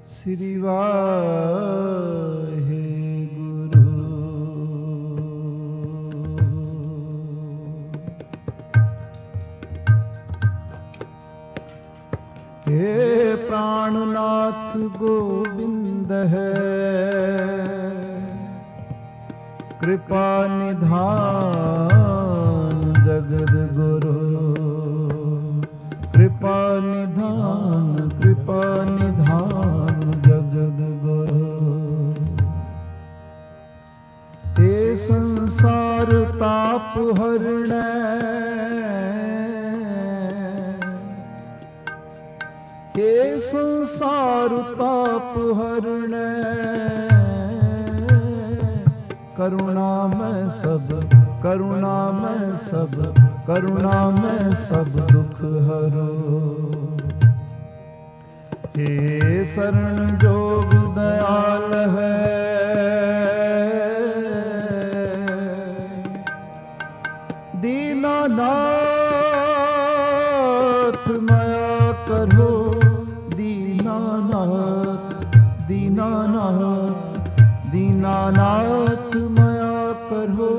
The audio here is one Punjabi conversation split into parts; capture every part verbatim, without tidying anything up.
ਸ੍ਰੀ ਵਾਹਿਗੁਰੂ। हे प्राणनाथ गोविंद है, कृपा निधान जगद गुरु। कृपा निधान कृपा निधान जगद गुरु। हे संसार ताप हरणै, हे संसार ताप हरणै। करुणा में सब करुणा में सब करुणा में सब दुख हरो। हे शरण जोग दयाल है, दीनानाथ माया करो। दीनानाथ दीनानाथ दीनानाथ माया करो।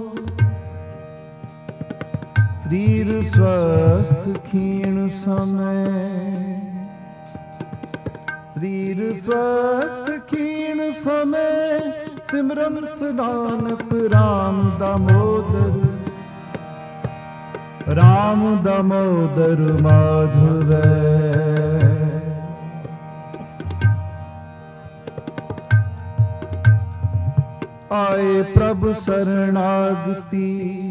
शरीर स्वस्थ क्षीण समय, शरीर स्वस्थ क्षीण समय। सिमरंत नानक राम दामोदर, राम दामोदर माधव। आए प्रभु शरणागति,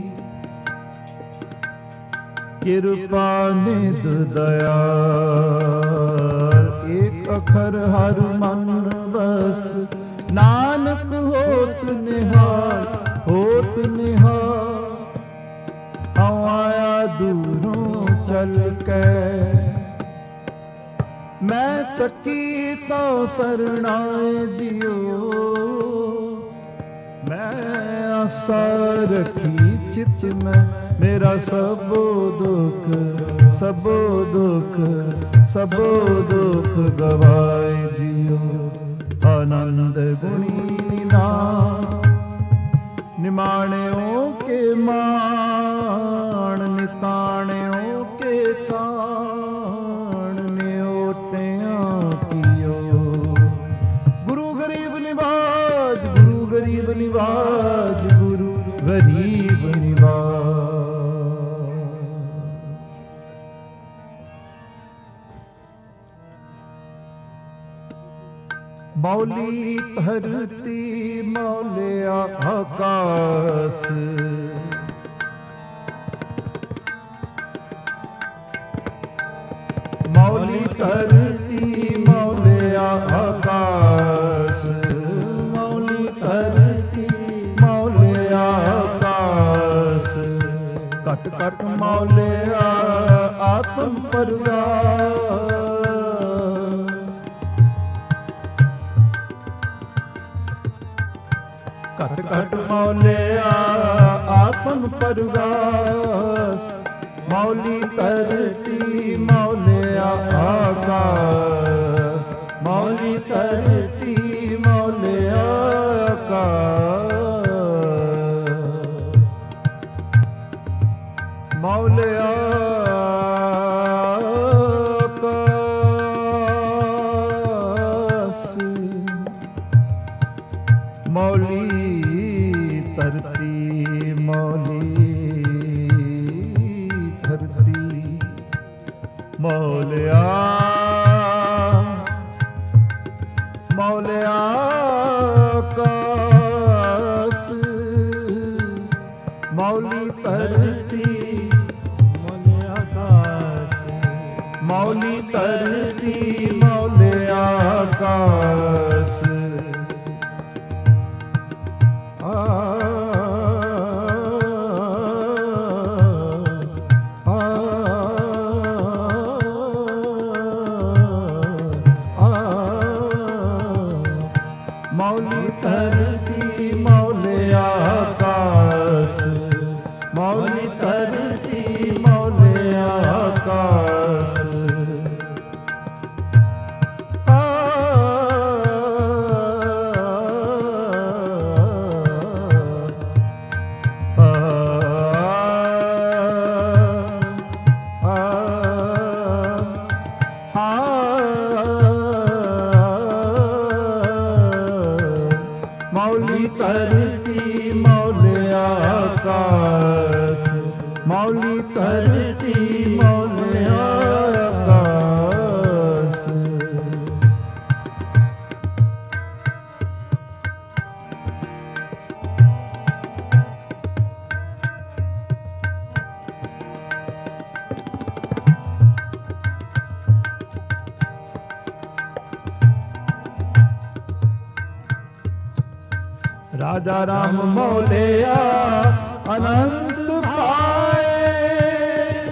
कृपा निध दयाल। एक अखर हर मन बस, नानक होत निहाल होत निहाल। आया दूरों चल के, मैं तकी तो शरणाए जियो। मैं आशा रखी चित में, मेरा सबो दुख सबो दुख सबो दुख गवाए जियो। आनंद गुणी निधान, निमाणियों के मान। निताणियों के ताण, न्योटियां कियो। गुरु गरीब निवाज गुरु गरीब निवाज गुरु गरीब निवाज। मौली धरती मौले आकाश, मौली धरती मौले आकाश। मौली धरती मौले आकाश, कट कट मौले आत्म प्रकाश। कट कट मौले आत्म प्रकाश। मौली धरती मौले आकाश। मौली धरती मौले आकाश। मौले आकाश। मौली धरती मौली धरती मौलिया मौले आकाश। मौली धरती मौले आकाश। मौली धरती मौले आकाश। मौली धरती मौले आकाश। मौली धरती मौले आकाश। आ ਧਰਤੀ ਮੌਲੇ ਆਕਾਸ, ਮੌਲੀ ਧਰਤੀ ਮੌਲੇ ਆਕਾਸ। राजा राम मौलिया अनंत पाए,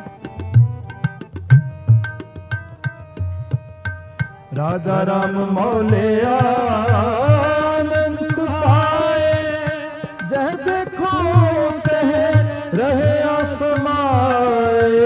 राजा राम मौलिया अनंत पाए। जह देखो तह रहे आसमाए,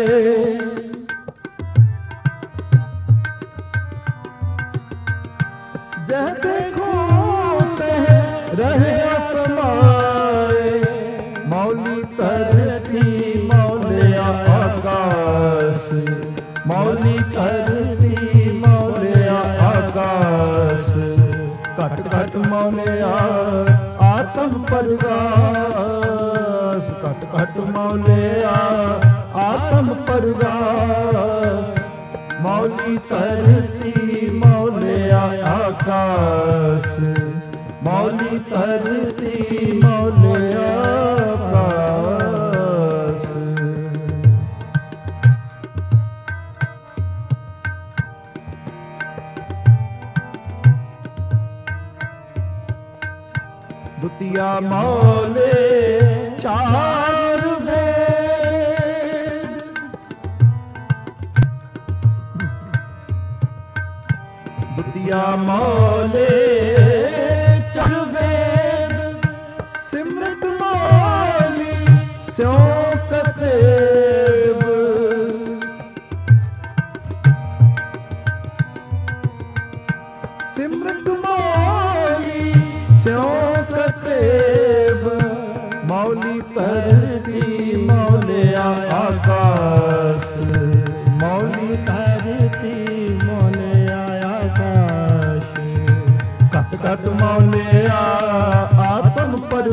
जह देखो रहे समाए। मौली धरती मौले आकाश, मौली धरती मौले आकाश। घट घट मौले आत्म परगास, घट घट मौले आत्म परगास। मौली धरती मौले आकाश, मौली धरती मौले आकाश। दुतिया मौले चार वेद, दुतिया मौले सिमरत मौली स्यों कतेब। सिमरत मौली स्यों कतेब। मौली धरती मौले आकाश, मौली धरती मौले आकाश। घट घट मौले आत्म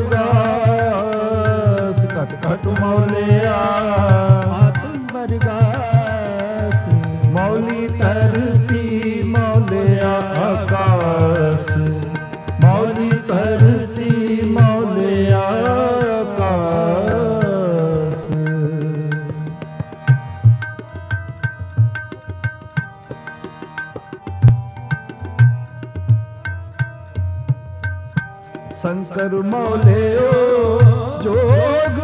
परगास, घट घट मौले आत्म परगास। मौली धरती मौले आकाश, मौली धरती मौले आकाश। शंकर मौले ओ जोग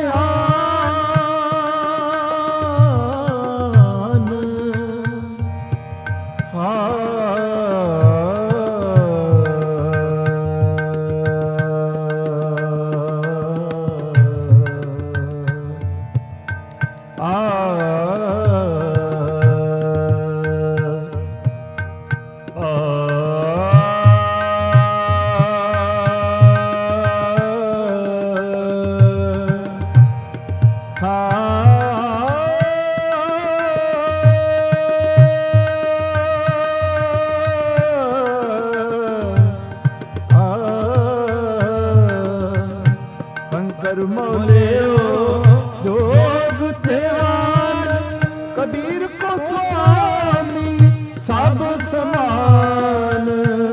ध्यान, आ शंकर मौले जोग ध्यान। कबीर को स्वामी सब समान,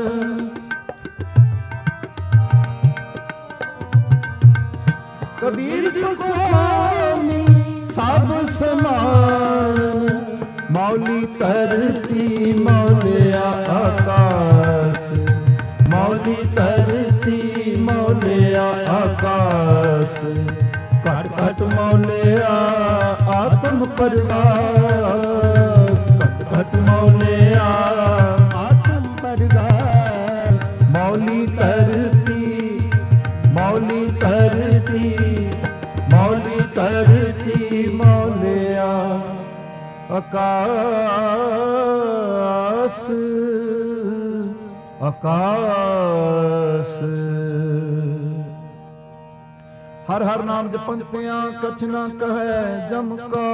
कबीर को स्वामी सब समान। मौली धरती मौले आकाश, मौली धरती मौले आकाश। घट घट मौले आत्म परगास, घट घट मौले आत्म परगास। मौली धरती मौली धरती मौली धरती मौले आकाश, आकाश। हर हर नाम जपंतियां कछ न कहे जम का।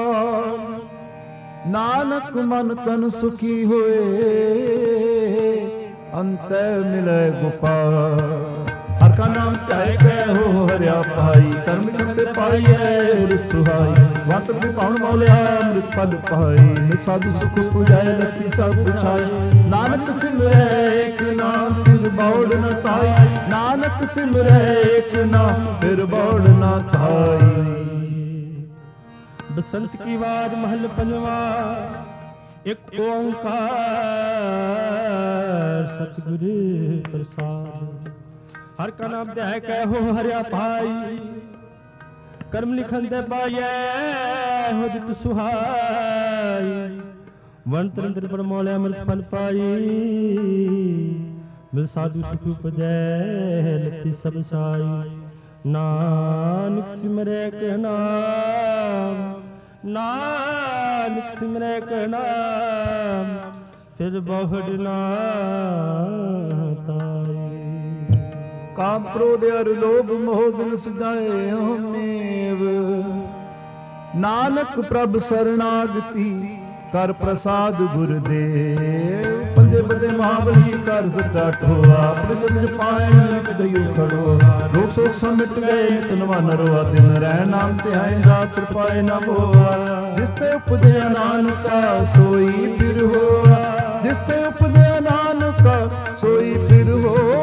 नानक मन तन सुखी होए, अंत मिले गोपाल। हर का नाम ध्याए कै हो हरिया पाई कर्म लिखते पाइए रित सुहाई वत पाउन मौलिया अमृत पद पाई साधु सुख पुजाए लती सब पुछाई नानक सिमरै एक नाम फिर बौड़ न ताई नानक सिमरै एक नाम फिर बौड़ न ताई। बसंत की वार महल पंजवा एक ओंकार सतगुरु प्रसाद हर का नाम ध्याय कै हो हरिया पाई कर्म लिखन दे पाइए हो जित सुहाई वन तरंत्र पर मौले अमृत फल पाई मिल साधु सुख उपजै लथी सब साई नानक सिमरै के नाम नानक सिमरै के नाम फिर बहुड़ ना ताई। काम क्रोध अर लोभ मोह बिन सजाए मेव नानक प्रभ शरणागति कर प्रसाद गुरुदेव पंजे बदे महाबली कर सचा ठोआ प्रजन पाए नित दयो खड़ो रोग शोक सब मिट गए नित नवा नरोआ दिन रह नाम ध्याए रात पाए न होआ जिसते उपजया नानका सोई फिर होआ जिसते उपजया नानका सोई फिर होआ।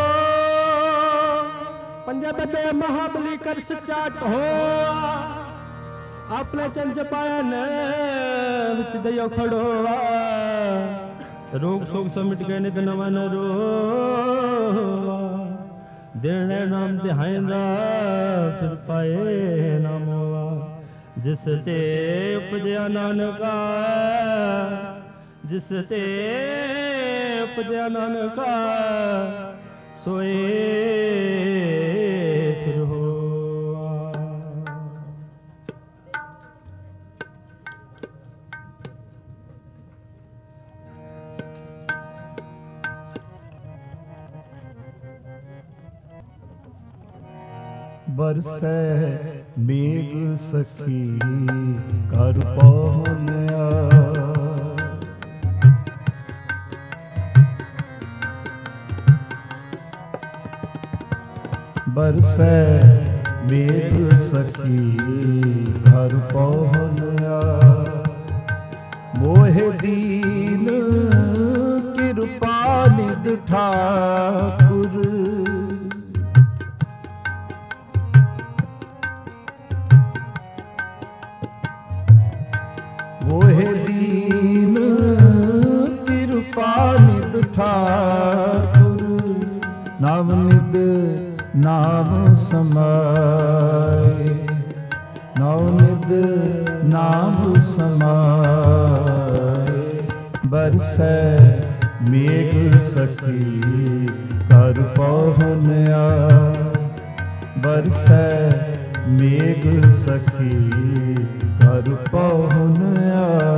पंजे बदे महाबली कर सचा ठोआ अपने चंज पायन विच दयो खड़ोआ रोग शोक समिट गए नित नवा नरोआ दिन नाम ध्याएंदा फिर पाए नाम होआ जिस ते उपजया नानका जिस ते उपजया नानका सोए फिर हो। बरसै मेघ सखी कर पहुनिया बरसै मेघ सखी घर पहुनिया मोहे दीन कृपा निध ठाकुर मोहे दीन कृपा निध ठाकुर नाम निध नाम समाए नाम निध नाम समाए बरसै मेघ सखी कर पहुनिया बरसै मेघ सखी कर पहुनिया।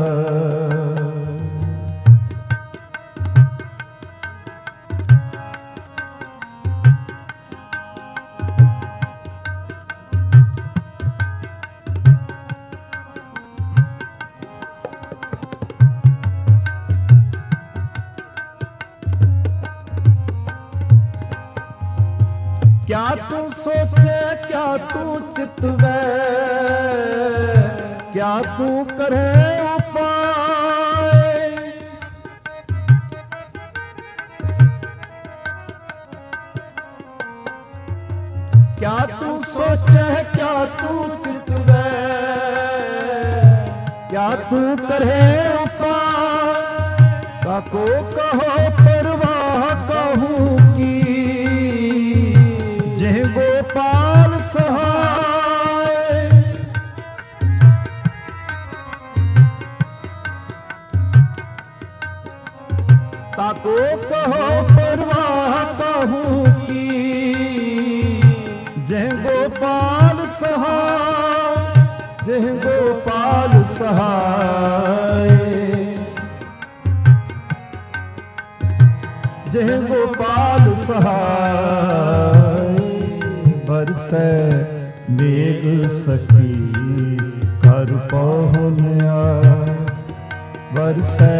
क्या तू सोचे क्या तू चितवे क्या तू करे उपाय क्या तू सोचे क्या तू चितवे क्या तू करे उपाय काको कहो परवाह कहूँ की जय गोपाल सहाय ताको कहो परवाह कहूँ की जय गोपाल सहाय जय गोपाल सहाय जय गोपाल सहाय बरसै मेघ सखी कर पहुनिया बरसै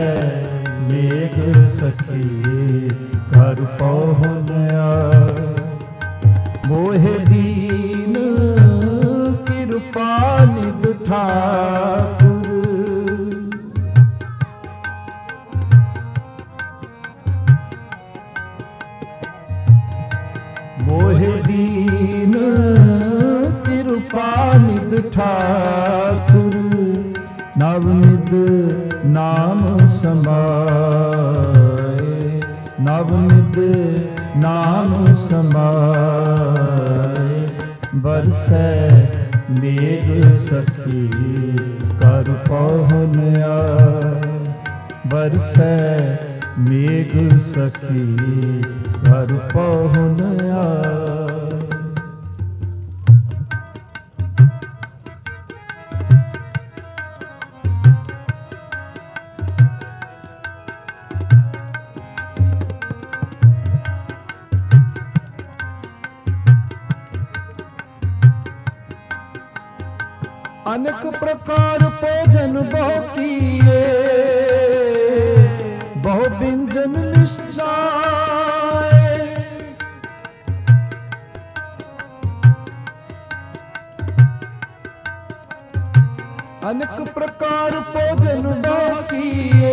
मेघ सखी कर पहुनिया ਮੋਹਿ ਦੀਨ ਕਿਰਪਾ ਨਿਧ ਠਾਕੁਰ। ਮੋਹਿ ਦੀਨ ਕਿਰਪਾ ਨਿਧ ਠਾਕੁਰ। ਨਵ ਨਿਧ ਨਾਮ ਸਮਾਏ, ਨਵ ਨਿਧ ਨਾਮ ਸਮਾਏ। ਬਰਸੈ ਮੇਘ ਸਖੀ ਕਰ ਪਹੁਨਿਆ, ਬਰਸੈ ਮੇਘ ਸਖੀ ਕਰ ਪਹੁਨਿਆ। अनेक प्रकार भोजन बहु किए, बहु व्यंजन निश्चाए। अनेक प्रकार भोजन बहु किए,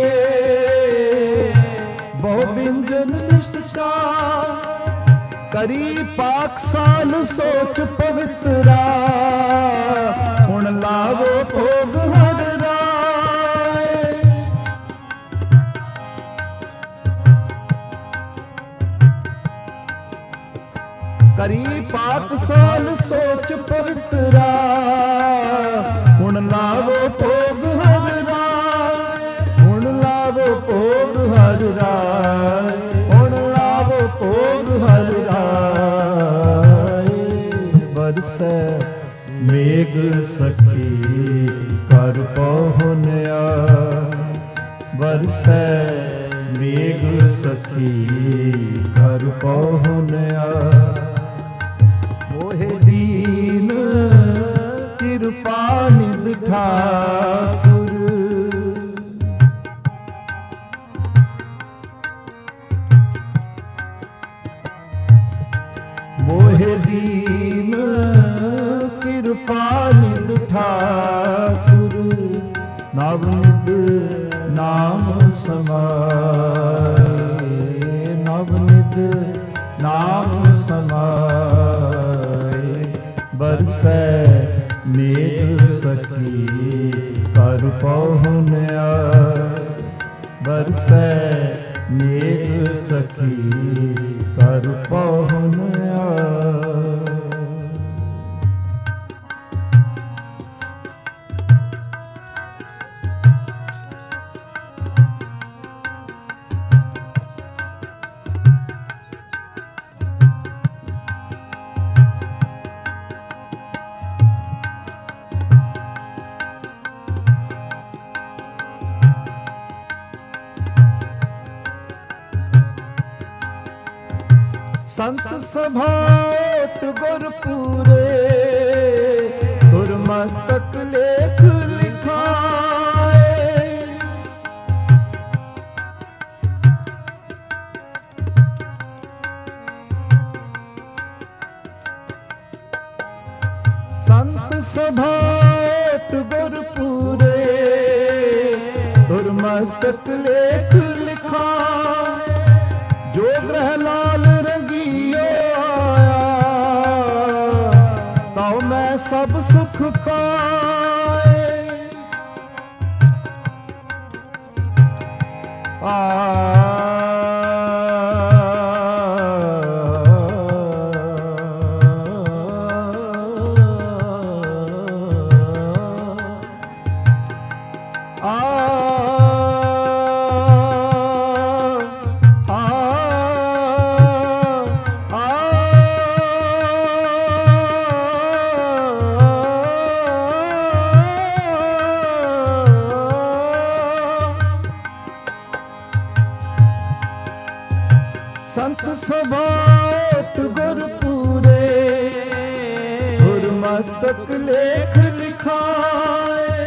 बहु व्यंजन निश्चाए। करी पाकसान सोच पवित्रा, ਹੁਣ ਲਾਵੋ ਭੋਗ ਹਰ ਰਾਏ। ਕਰੀ ਪਾਕਸਾਨ ਸੋਚ ਪਵਿੱਤਰਾ, ਹੁਣ ਲਾਵੋ ਭੋਗ ਹਰ ਰਾਏ। ਹੁਣ ਲਾਵੋ ਭੋਗ ਹਰ ਰਾਏ, ਹੁਣ ਲਾਵੋ ਭੋਗ ਹਰ ਰਾਏ। ਬਰਸੈ ਮੇਘ ਸਖੀ ਕਰ ਪਹੁਨਿਆ, ਬਰਸੈ ਮੇਘ ਸਖੀ ਕਰ ਪਹੁਨਿਆ। ਮੋਹਿ ਦੀਨ ਕਿਰਪਾ ਨਿਧ ਠਾਕੁਰ। ਮੋਹਿ ਦੀਨ ਕਿਰਪਾ ਨਿਧ ਠਾਕੁਰ। ਨਵ ਨਿਧ ਨਾਮ ਸਮਾਏ, ਨਵ ਨਿਧ ਨਾਮ ਸਮਾਏ। ਬਰਸੈ ਮੇਘ ਸਖੀ ਕਰ ਪਹੁਨਿਆ, ਬਰਸੈ ਮੇਘ ਸਖੀ ਕਰ ਪਹੁਨਿਆ। ਸੰਤ ਸਭਾਟ ਗੁਰ ਪੂਰੇ, ਗੁਰਮਸਤਕ ਲੇਖ ਲਿਖਾਏ। ਸੰਤ ਸਭਾਟ ਗੁਰ ਪੂਰੇ, ਗੁਰਮਸਤਕ ਲੇਖ ਲਿਖਾਏ। ਜੋ ਗ੍ਰਹਿ ਲਾਲ ਰੰਗੀਓ ਆਇਆ, ਤਉ ਮੈਂ ਸਭ ਸੁਖ ਪਾਏ। ਆ ਸੰਤ ਸਭਾਟ ਗੁਰ ਪੂਰੇ, ਗੁਰਮਸਤਕ ਲੇਖ ਲਿਖਾਏ।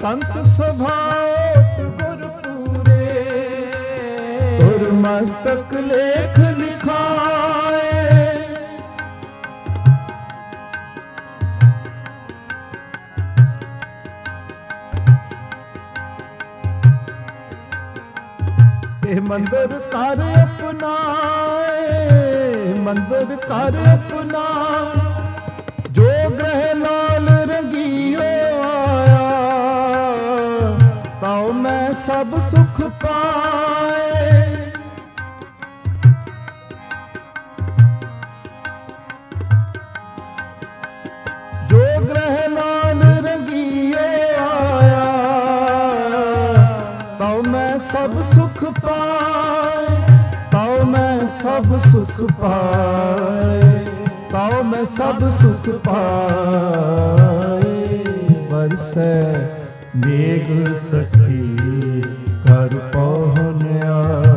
ਸੰਤ ਸਭਾ ਗੁਰ ਪੂਰੇ, ਤੁਰ ਮਸਤਕ ਲੇਖ ਲਿਖਾਏ। ਇਹ ਮੰਦਰ ਕਰ ਅਪਨਾਏ, ਮੰਦਰ ਕਰ ਅਪਨਾ, ਜੋ ਗ੍ਰਹਿ ਲਾਲ ਰੰਗੀਓ ਆਇਆ, ਤਾਉ ਮੈਂ ਸਭ ਸੁਖ ਪਾਏ। ਜੋ ਗ੍ਰਹਿ ਲਾਲ ਰੰਗੀਓ ਆਇਆ, ਤਾਉ ਮੈਂ ਸਭ ਸੁਖ ਪਾਏ, ਤਾਉ ਮੈਂ ਸਭ ਸੁਖ ਪਾਏ, ਤਾਉ ਮੈਂ ਸਭ ਸੁਖ ਪਾਏ। ਬਰਸੈ ਮੇਘ ਸਖੀ ਘਰ ਪਹੁੰਚਿਆ,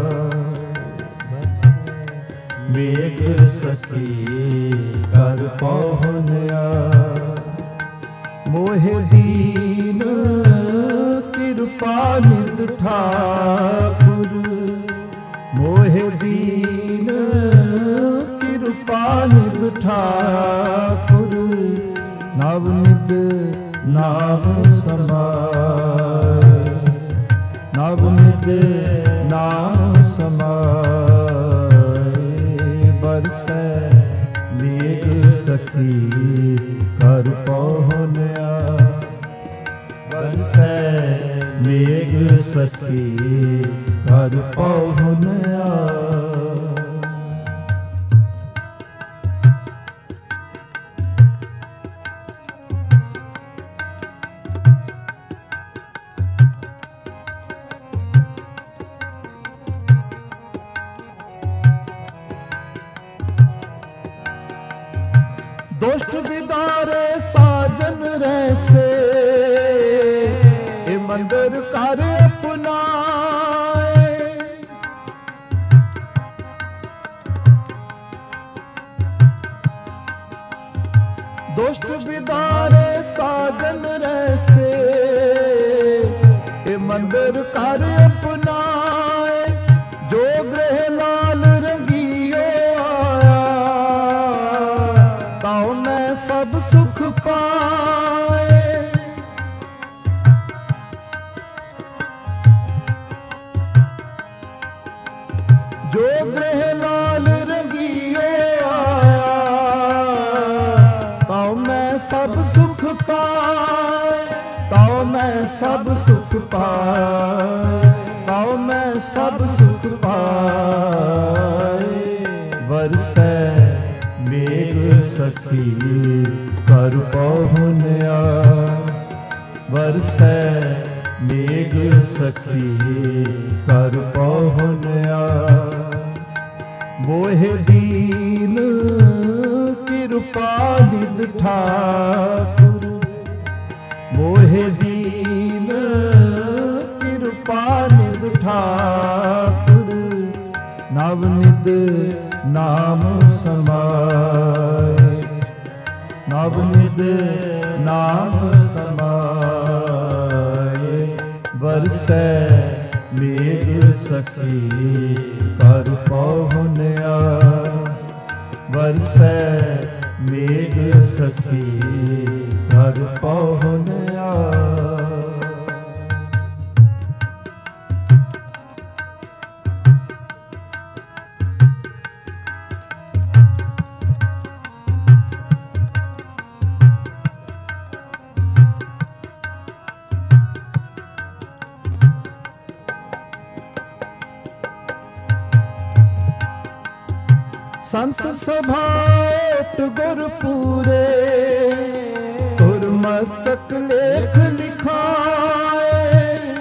ਮੇਘ ਸਖੀ ਘਰ ਪਹੁੰਚਿਆ। ਮੋਹਿ ਦੀਨ ਕਿਰਪਾ ਨਿਧ ਠਾਕੁਰ, ਮੋਹਿ ਦੀਨ ਕਿਰਪਾ ਨਿਧ ਠਾਕੁਰ। ਨਵ ਨਿਧ ਨਾਮ ਸਮਾਏ, ਨਵ ਨਿਧ ਨਾਮ ਸਮਾਏ। ਬਰਸੈ ਮੇਘ ਸਖੀ ਘਰ ਪਹੁੰਚਿਆ, ਬਰਸੈ ਮੇਘ ਸਖੀ ਘਰ ਪਹੁੰਚਿਆ। ਦੁਸ਼ਟ ਵਿਦਾਰੇ ਸਾਜਨ ਰਹਿਸੇ, ਇਹ ਮੰਦਰ ਕਰ ਅਪਨਾਏ। ਦੁਸ਼ਟ ਵਿਦਾਰੇ ਸਾਜਨ ਰਹਿਸੇ, ਇਹ ਮੰਦਰ ਕਰ ਅਪਨਾਏ। ਜੋ ਗ੍ਰਹਿ ਲਾਲ ਰੰਗੀਓ ਆਇਆ, ਤਾਉ ਮੈਂ ਸਭ ਸੁਖ ਪਾਏ। ਜੋ ਗ੍ਰਹਿ ਲਾਲ ਰੰਗੀਓ ਆਇਆ, ਤਾਉ ਮੈਂ ਸਭ ਸੁਖ ਪਾਏ, ਤਾਉ ਮੈਂ ਸਭ ਸੁਖ ਪਾਏ, ਤਾਉ ਮੈਂ ਸਭ ਸੁਖ ਪਾਏ। ਵਰਸੈ ਮੇਘ ਸਖੀ ਘਰ ਪਹੁੰਚਿਆ, ਵਰਸੈ ਮੇਘ ਸਖੀ ਘਰ ਪਹੁੰਚਿਆ। ਮੋਹਿ ਦੀਨ ਕਿਰਪਾ ਨਿਧ ਠਾਕੁਰ, ਮੋਹਿ ਦੀਨ ਕਿਰਪਾ ਨਿਧ ਠਾਕੁਰ। ਨਵ ਨਿਧ ਨਾਮ ਸਮਾਏ, ਨਵ ਨਿਧ ਨਾਮ ਸਮਾਏ। ਬਰਸੈ ਮੇਘ ਸਖੀ ਘਰ ਪਹੁੰਚਿਆ, ਬਰਸੈ ਮੇਘ ਸਖੀ ਘਰ ਪਹੁੰਚਿਆ। ਸੰਤ ਸਭਾ ਗੁਰ ਪੂਰੇ, ਤੁਰ ਮਸਤਕ ਲੇਖ ਲਿਖਾਏ।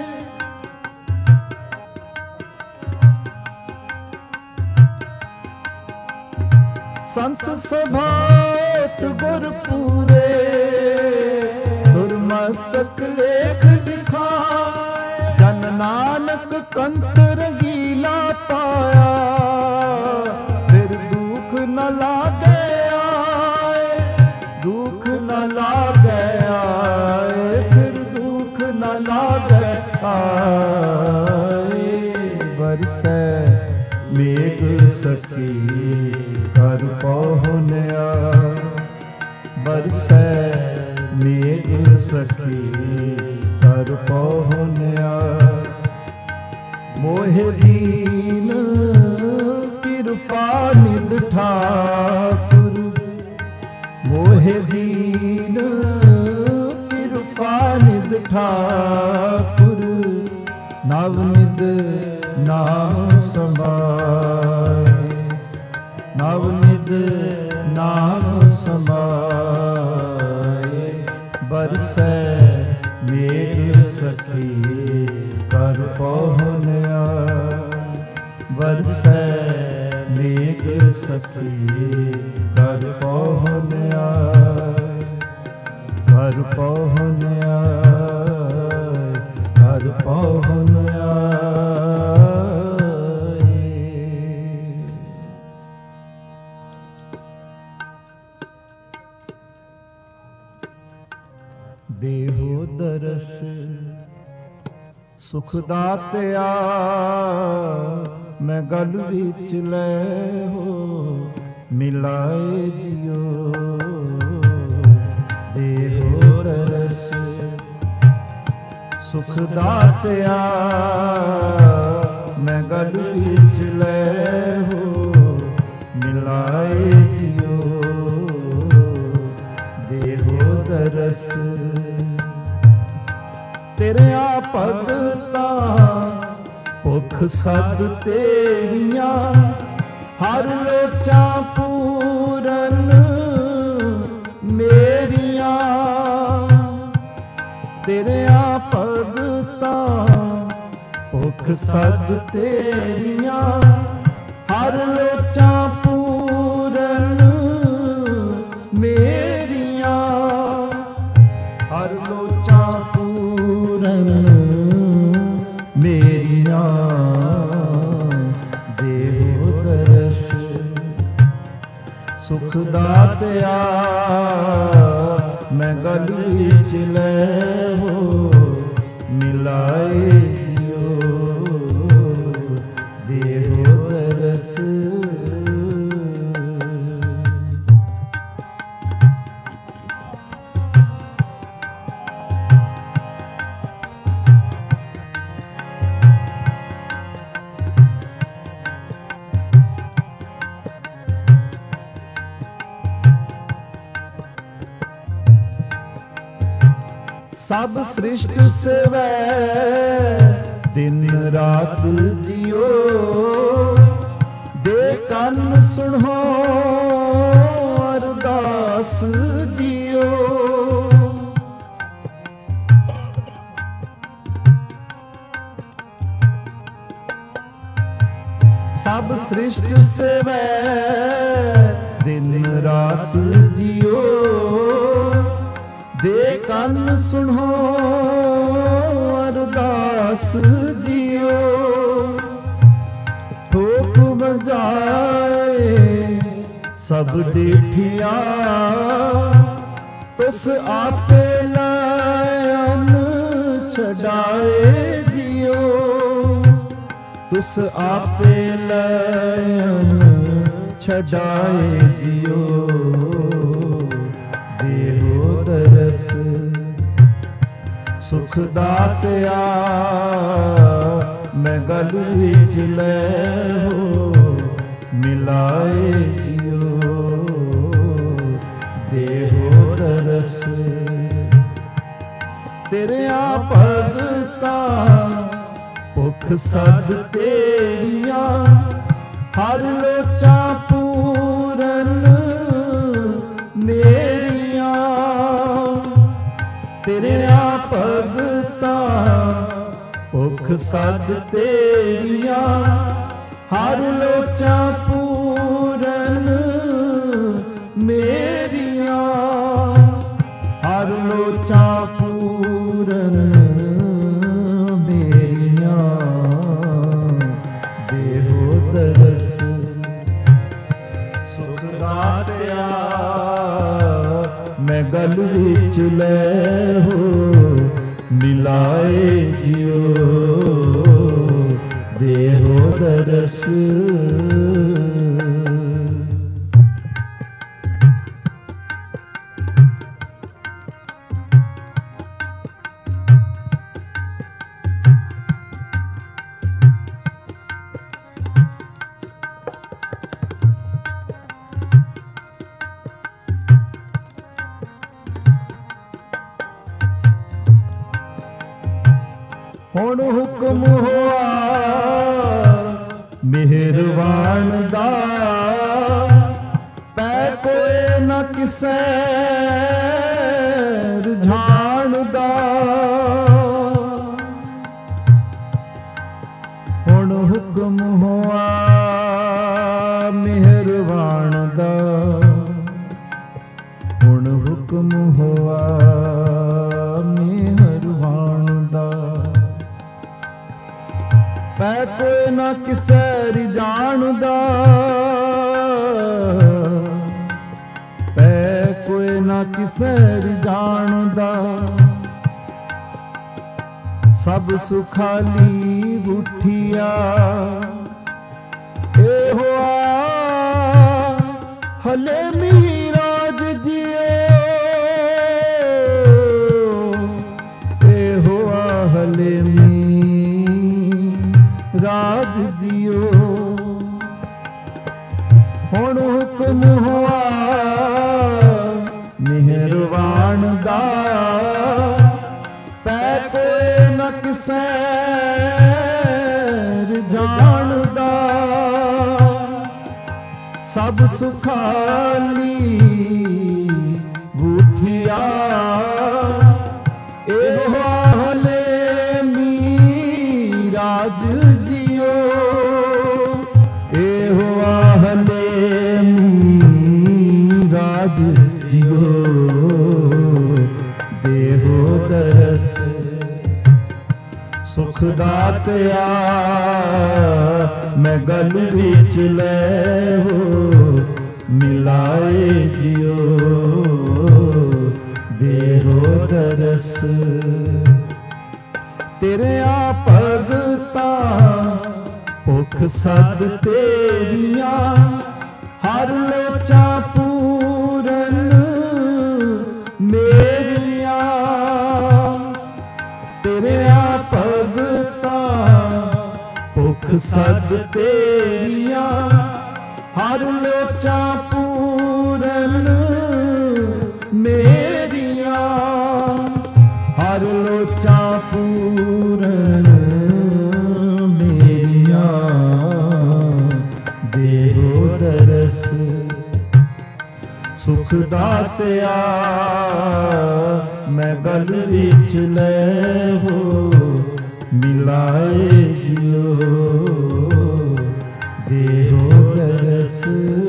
ਸੰਤ ਸਭਾ ਗੁਰ ਪੂਰੇ, ਤੁਰ ਮਸਤਕ ਲੇਖ ਲਿਖਾਏ। ਜਨ ਨਾਨਕ ਕੰਤ ਰੰਗੀਲਾ ਪਾਇਆ, न लागे आए, दुख न लागे आए, फिर दुख न ਸਕੀ ਕਰ ਪਹੁੰਨਿਆ, ਬਰਸੈ ਮੇਘ ਸਕੀ ਕਰ ਪਹੁੰਨਿਆ। ਮੋਹਿ ਦੀਨ ਕਿਰਪਾ ਨਿਧ ਠਾਕੁਰ, ਮੋਹਿ ਦੀਨ ਕਿਰਪਾ ਨਿਧ ਠਾਕੁਰ, ਨਵ ਨਿਧ ਨਾਮ ਸਮਾਏ, ਨਵ ਨਿਧ ਨਾਮ ਸਮਾਏ। ਬਰਸੈ ਮੇਘ ਸਖੀ ਕਰ ਪਹੁੰਨਿਆ, ਬਰਸੈ ਮੇਘ ਸਖੀ ਕਰ ਪਹੁੰਨਿਆ, ਕਰ ਪਹੁੰਨਿਆ, ਕਰ ਪਹੁੰਨਿਆ। ਦੇਹੋ ਦਰਸ ਸੁਖ ਦਾਤਿਆ, ਮੈਂ ਗਲ ਵਿੱਚ ਲੈ ਹੋ ਮਿਲਾਏ ਜਿਉ। ਦੇਹੋ ਦਰਸ ਸੁਖ ਦਾਤਿਆ, ਮੈਂ ਗਲ ਵਿੱਚ ਲੈ ਹੋ ਮਿਲਾਏ ਜਿਉ। ਦੇਹੋ ਦਰਸ ਤੇਰਿਆ ਭਗਤਾਂ ਭੁਖ ਸਦ ਤੇਰੀਆਂ, ਹਰ ਲੋਚਾਂ ਪੂਰਨ ਮੇਰੀਆਂ। ਤੇਰਿਆ ਭਗਤਾਂ ਭੁਖ ਸਦ ਤੇਰੀਆਂ, ਹਰ ਲੋਚਾਂ ਪੂਰਨ ਮੇਰੀਆਂ। ਹਰ ਲੋਚਾਂ ਪੂਰਨ ਮੇਰੀਆਂ। ਦੇਹੋ ਦਰਸ ਸੁਖ ਦਾਤਿਆ, ਮੈਂ ਗਲ ਵਿੱਚ ਲੈ ਹੋ ਮਿਲਾਏ ਜਿਉ। ਦੇਹੋ ਦਰਸ ਸਭ ਸ੍ਰਿਸ਼ਟ ਸਵੈ ਦਿਨ ਰਾਤ ਜਿਉ। ਦੇ ਕੰਨ ਸੁਣੋ ਅਰਦਾਸ ਜਿਉ। ਸਭ ਸ੍ਰਿਸ਼ਟ ਸਵੈ ਦਿਨ ਰਾਤ ਜਿਉ। ਦੇ ਕੰਨ ਸੁਣੋ ਅਰਦਾਸ ਜਿਉ। ਠੋਕ ਬਜਾਏ ਸਭ ਡੇਠੀਆਂ, ਤੁਸ ਆਪੇ ਲਾਇਨ ਛਡਾਏ ਜਿਉ। ਤੁਸ ਆਪੇ ਲਾਇਨ ਛਡਾਏ ਜਿਉ। ਦੇਹੋ ਦਰਸ ਸੁਖ ਦਾਤਿਆ, ਮੈਂ ਗਲ ਵਿੱਚ ਲੈ ਹੋ ਮਿਲਾਏ ਜਿਉ। ਦੇਹੋ ਦਰਸ ਤੇਰਿਆ ਭਗਤਾਂ ਭੁਖ ਸਦ ਤੇਰੀਆਂ, ਹਰ ਲੋਚਾਂ ਪੂਰਨ ਮੇਰੀਆਂ। ਤੇਰਿਆ ਭਗਤਾਂ ਭੁਖ ਸਦ ਤੇਰੀਆਂ, ਹਰ ਲੋਚਾਂ ਪੂਰਨ ਮੇਰੀਆਂ। ਹਰ ਲੋਚਾਂ ਪੂਰਨ ਮੇਰੀਆਂ। ਦੇਹੋ ਦਰਸ ਸੁਖ ਦਾਤਿਆ, ਮੈਂ ਗਲ ਵਿੱਚ ਲੈ ਹੋ ਮਿਲਾਏ ਜਿਉ। ਦੇਹੋ ਦਰਸ ਹੁਣ ਹੁਕਮ ਹੋਆ ਮਿਹਰਬਾਨ ਦਾ, ਪੈ ਕੋਏ ਨਾ ਕਿਸੈ ਰੁਝਾਨ ਦਾ। ਹੁਣ ਹੁਕਮ ਹੋਆ ਮਿਹਰਬਾਨ ਦਾ, ਹੁਣ ਹੁਕਮ ਹੋਆ ਮਿਹਰਬਾਨ ਦਾ। ਪੈ ਕੋਈ ਨਾ ਕਿਸੈ ਰਿਜਾਣ ਦਾ, ਪੈ ਕੋਈ ਨਾ ਕਿਸੈ ਰਿਜਾਣ ਦਾ। ਸਭ ਸੁਖਾਲੀ ਉਠਿਆ ਇਹੋ ਆ ਹਲੇ ਮੀਰਾਜ ਜੀਓ, ਇਹੋ ਆ ਹਲੇ ਰਾਜ ਜੀਓ। ਹੁਣ ਹੁਕਮ ਹੋਆ ਮਿਹਰਬਾਨ ਦਾ, ਪੈ ਕੋਈ ਨਾ ਕਿਸੈ ਰੁਝਾਨ ਦਾ। ਸਭ ਸੁਖਾਲੀ ਉਠਿਆ ਇਹੋ ਹਲੇ ਮੀਰਾਜ ਜੀਓ, ਇਹੋ ਹਲੇ ਮੀਰਾਜ ਜੀਓ। ਦੇਹੋ ਦਰਸ ਸੁਖ ਦਾਤਿਆ, ਮੈਂ ਗਲ ਵਿੱਚ ਲੈ ਹੋ ਮਿਲਾਏ ਜਿਉ। ਦੇਹੋ ਦਰਸ ਤੇਰੇ ਆ ਭਗਤਾਂ ਭੁਖ ਸਦ ਤੇਰੀਆਂ, ਹਰ ਲੋਚਾਂ ਪੂਰਨ ਮੇਰੀਆਂ। ਤੇਰੇ ਆ ਭਗਤਾਂ ਭੁਖ ਸਦ ਤੇਰੀਆਂ, ਹਰ ਲੋਚਾਂ ਪੂਰਨ ਮੇਰੀਆਂ। ਹਰ ਲੋਚਾਂ ਪੂਰਨ ਮੇਰੀਆਂ। ਦੇਹੋ ਦਰਸ ਸੁਖ ਦਾਤਿਆ, ਮੈਂ ਗਲ ਵਿੱਚ ਲੈ ਹੋ ਮਿਲਾਏ ਜਿਉ। ਦੇਹੋ ਦਰਸ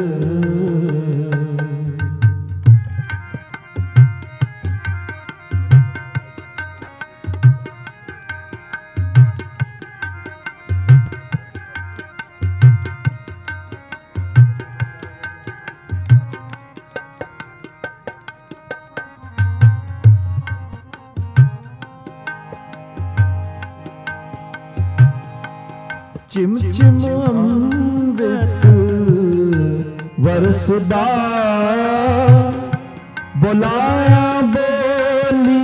ਚਿਮ ਚਿਮ ਅੰਮ੍ਰਿਤ ਵਰਸਦਾ, ਬੁਲਾਇਆ ਬੋਲੀ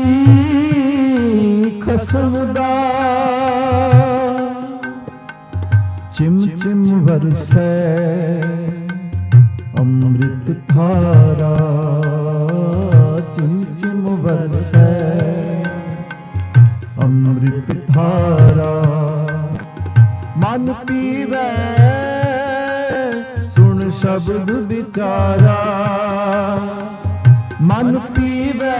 ਖਸਮ ਦਾ। ਚਿਮ ਚਿਮ ਵਰਸੈ ਅੰਮ੍ਰਿਤ ਧਾਰਾ, ਚਿਮ ਚਿਮ ਵਰਸੈ ਅੰਮ੍ਰਿਤ ਧਾਰਾ। ਮਨ ਪੀਵੈ ਸੁਣ ਸ਼ਬਦ ਵਿਚਾਰਾ, ਮਨ ਪੀਵੈ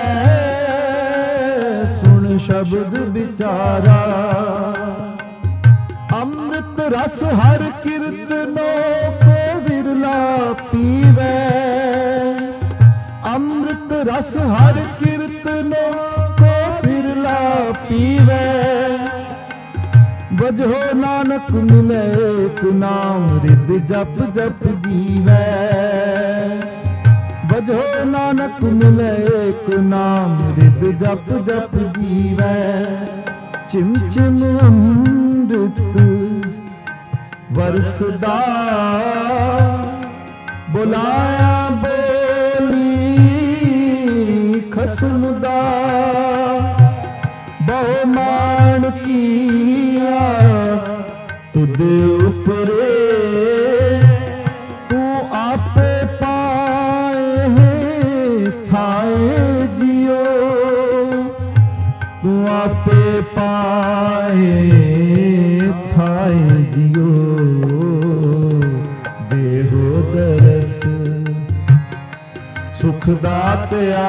ਸੁਣ ਸ਼ਬਦ ਵਿਚਾਰਾ। ਅੰਮ੍ਰਿਤ ਰਸ ਹਰ ਕੀਰਤਨੋ ਕੋ ਵਿਰਲਾ ਪੀਵੈ, ਅੰਮ੍ਰਿਤ ਰਸ ਹਰ ਕੀਰਤਨੋ ਕੋ ਵਿਰਲਾ ਪੀਵੈ। ਵਜੋ ਨਾਨਕ ਮਿਲੇ ਇੱਕ ਨਾਮ ਰਿਦ ਜਪ ਜਪ ਜੀਵੈ। ਵਜੋ ਨਾਨਕ ਮਿਲੇ ਇੱਕ ਨਾਮ ਰਿਦ ਜਪ ਜਪ ਜੀਵੈ। ਚਿਮ ਚਿਮ ਅੰਮ੍ਰਿਤ ਵਰਸਦਾ, ਬੁਲਾਇਆ ਬੋਲੀ ਖਸਮ ਦਾ। ਬਹੁ ਮਾਣ ਕੀਆ ਤੁਦੇ ਉਪਰੇ, ਤੂੰ ਆਪੇ ਪਾਏ ਥਾਏ ਜਿਉ। ਤੂੰ ਆਪੇ ਪਾਏ ਥਾਏ ਜਿਉ ਦੇਹੋ ਦਰਸ ਸੁਖ ਦਾਤਿਆ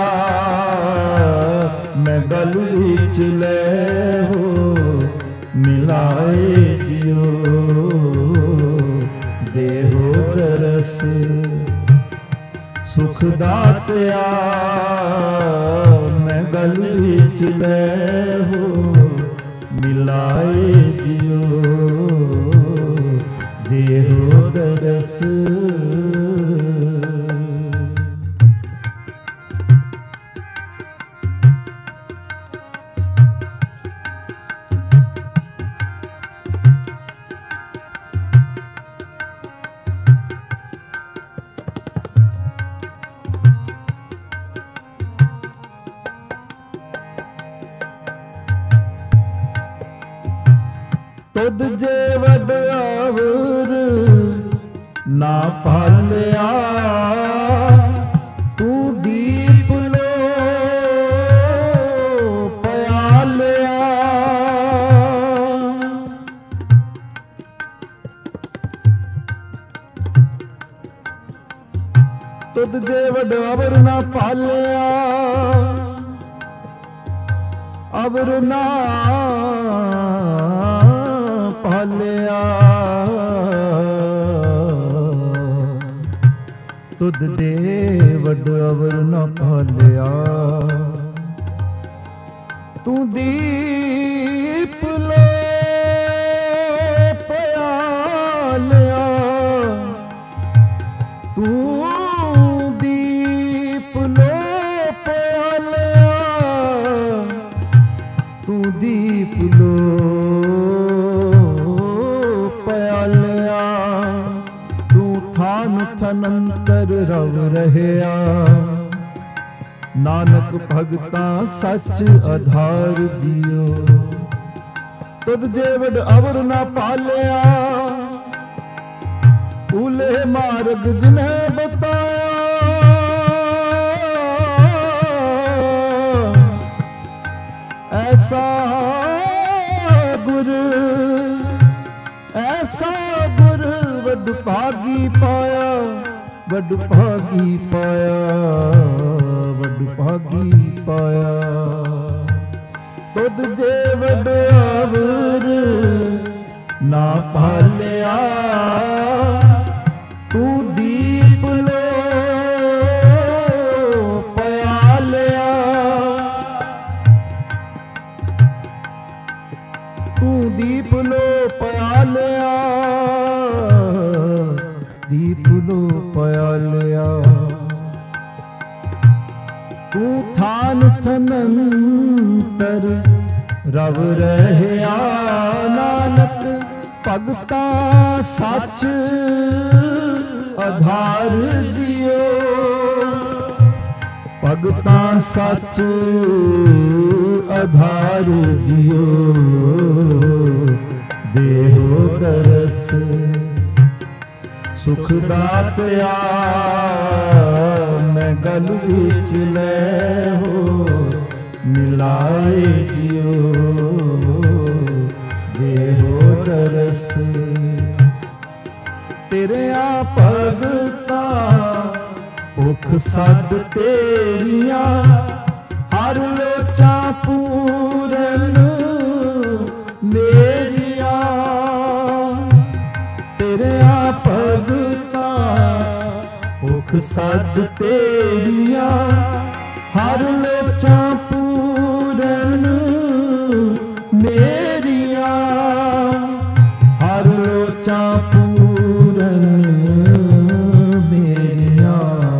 ਮੈਂ ਗਲ ਵਿੱਚ ਲੈ ਹੋ ਮਿਲਾਏ ਜਿਉ ਦੇਹੋ ਦਰਸ ਸੁਖ ਦਾਤਿਆ ਮੈਂ ਗਲ ਵਿੱਚ ਲੈ ਹੋ ਮਿਲਾਏ ਜਿਉ ਦੇਹੋ ਦਰਸ ਤੁਧ ਜੇ ਵਡਾਵਰ ਨਾ ਪਾਲਿਆ ਤੂੰ ਦੀਪ ਲੋ ਪਿਆਲਿਆ ਤੁਧ ਜੇ ਵਡਾਵਰ ਨਾ ਪਾਲਿਆ ਅਵਰ ਨਾ ਪਾਲਿਆ ਤੁਧ ਦੇ ਵੱਡ ਅਵਰ ਨਾ ਪਾਲਿਆ ਤੂੰ ਦੀਪ ਲੈ ਪਿਆਲਿਆ ਤੂੰ ਦੀਪ ਲੈ ਪਿਆਲਿਆ ਤੂੰ ਦੀਪ ਲੋ ਥਨੰਤਰ ਰਵ ਰਹਿਆ ਨਾਨਕ ਭਗਤਾਂ ਸੱਚ ਆਧਾਰ ਦਿਓ ਤੁਧ ਜੇ ਵਡ ਅਵਰ ਨਾ ਪਾਲਿਆ ਊਲੇ ਮਾਰਗ ਜਿਨ੍ਹੈ ਬਤਾਇਆ ਐਸਾ ਗੁਰ ਐਸਾ ਗੁਰ ਵਡ ਭਾਗੀ ਪਾਇਆ ਵਡ ਭਾਗੀ ਪਾਇਆ ਵਡ ਭਾਗੀ ਪਾਇਆ ਤੁਧ ਜੇ ਵਡ ਅਵਰ ਨਾ ਪਾਲਿਆ ਤੂੰ ਦੀਪ ਲੋ ਪਿਆਲਿਆ ਤੂੰ ਦੀਪ ਲੋ ਪਿਆਲਿਆ ਦੀਪ ਲੋ ਪਿਆਲਿਆ ਤੂੰ ਥਾਨ ਥਨੰਤਰ ਰਵ ਰਹਿਆ ਨਾਨਕ ਭਗਤਾਂ ਸੱਚ ਆਧਾਰ ਦਿਓ ਭਗਤਾਂ ਸੱਚ ਆਧਾਰ ਦਿਓ ਦੇਹੋ ਦਰਸ ਸੁਖ ਦਾਤਿਆ ਮੈਂ ਗਲ ਵਿੱਚ ਲੈ ਹੋ ਮਿਲਾਏ ਜਿਉ ਦੇਹੋ ਦਰਸ ਤੇਰਿਆਂ ਭਗਤਾਂ ਭੁਖ ਸਦ ਤੇਰੀਆਂ ਹਰ ਲੋਚਾਂ ਪੂਰਨ ਮੇਰੀਆਂ ਤੇਰਿਆਂ ਭਗਤਾਂ ਭੁਖ ਸਦ ਤੇਰੀਆਂ ਹਰ ਲੋਚਾਂ ਪੂਰਨ ਮੇਰੀਆਂ ਹਰ ਲੋਚਾਂ ਪੂਰਨ ਮੇਰੀਆਂ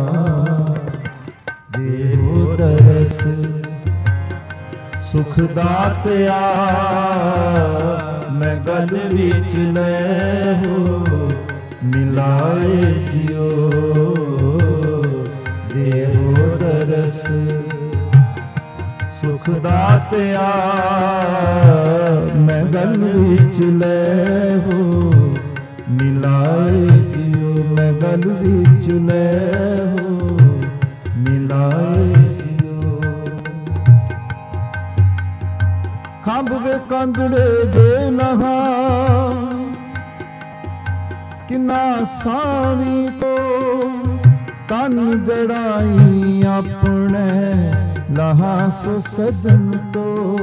ਦੇਹੋ ਦਰਸ ਸੁਖ ਦਾਤਿਆ ਮੈਂ ਗਲ ਵਿੱਚ ਲੈ ਹੋ ਮਿਲਾਏ ਜਿਉ ਦੇਹੋ ਦਰਸ ਸੁਖ ਦਾਤਿਆ ਮੈਂ ਗਲ ਵਿੱਚ ਲੈ ਹੋ ਮਿਲਾਏ ਜਿਉ ਮੈਂ ਗਲ ਵਿੱਚ ਲੈ ਹੋ ਮਿਲਾਏ ਜਿਉ ਸਾਂਭ ਵੇ ਕਾਂਦੜੇ ਦੇ ਨਹਾ ਕਿਨਾ ਸਾਵੀ ਕੋ ਤਨ ਜੜਾਈ ਆਪਣੇ ਲਹਾ ਸੋ ਸਜਨ ਤੋਂ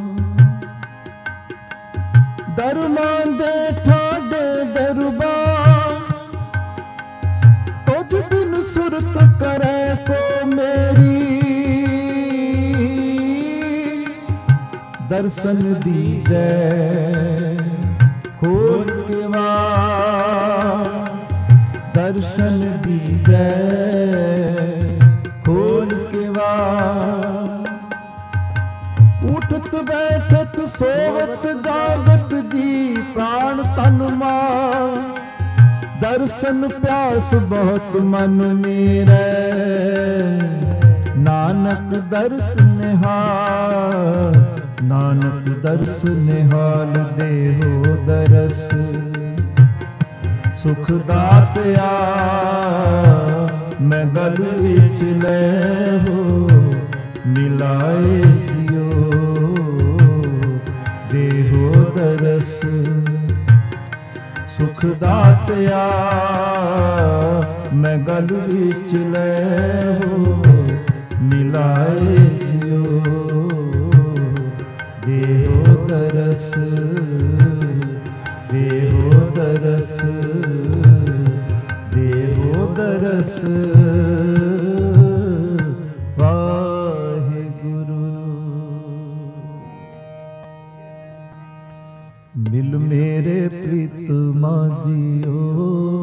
ਦਰਮਾਨ ਦੇ ਠਾਡੇ ਦਰਬਾਰ ਤੁਝ ਬਿਨ ਸੁਰਤ ਕਰੇ ਕੋ ਮੇਰੀ ਦਰਸ਼ਨ ਦੀਜੈ ਖੋਲ ਕੇ ਵਾਰ ਦਰਸ਼ਨ ਦੀਜੈ ਖੋਲ ਕੇ ਵਾਰ ਉਠਤ ਬੈਠਤ ਸੋਵਤ ਜਾਗਤ ਜੀ ਪ੍ਰਾਣ ਤਨ ਮਾਰ ਦਰਸ਼ਨ ਪਿਆਸ ਬਹੁਤ ਮਨ ਮੇਰੇ ਨਾਨਕ ਦਰਸ ਨਿਹਾਲ ਨਾਨਕ ਦਰਸ ਨਿਹਾਲ ਦੇਹੋ ਦਰਸ ਸੁਖ ਦਾਤਿਆ ਮੈਂ ਗਲ ਵਿੱਚ ਲੈ ਹੋ ਮਿਲਾਏ ਜਿਉ ਦੇਹੋ ਦਰਸ ਸੁਖ ਦਾਤਿਆ ਮੈਂ ਗਲ ਵਿੱਚ ਲੈ ਹੋ ਮਿਲਾਏ ਜਿਉ ਦੇਹੋ ਦਰਸ ਦੇਹੋ ਦਰਸ ਦੇਹੋ ਦਰਸ ਵਾਹਿਗੁਰੂ। ਮਿਲ ਮੇਰੇ ਪ੍ਰੀਤਮਾ ਜੀਓ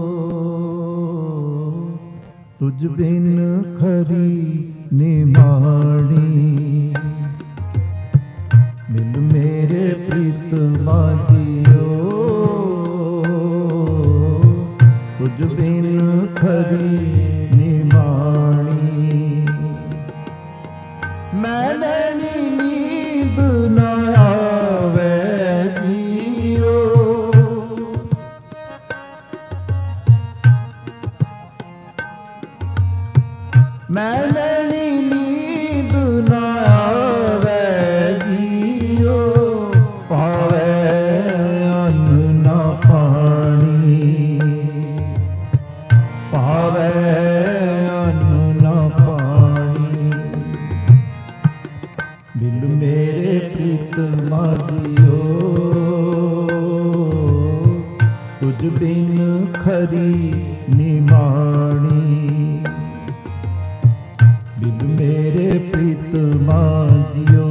ਤੁਝ ਬਿਨ ਖਰੀ ਨਿਮਾਣੀ ਮਿਲ ਮੇਰੇ ਪ੍ਰੀਤਮਾ ਜੀਓ ਤੁਝ ਬਿਨ ਖਰੀ ਨਿਮਾਣੀ ਮੈਂ ਲੈਣੀ ਨੀਂਦ ਨਾ ਆਵੇ ਜੀਓ ਮੈਂ ਲੈਣੀ ਨੀਂਦ ਨਾ ਆਵੇ ਜੀਓ ਪਾਵੇ ਅੰਨ ਨਾ ਪਾਣੀ ਪਾਵੇ ਅੰਨ ਨਾ ਪਾਣੀ ਮਿਲ ਮੇਰੇ ਪ੍ਰੀਤਮਾ ਜੀਓ ਤੁਝ ਬਿਨ ਖਰੀ ਨਿਮਾਣੀ ਬਿਨ ਮੇਰੇ ਪ੍ਰੀਤਮਾ ਜੀਓ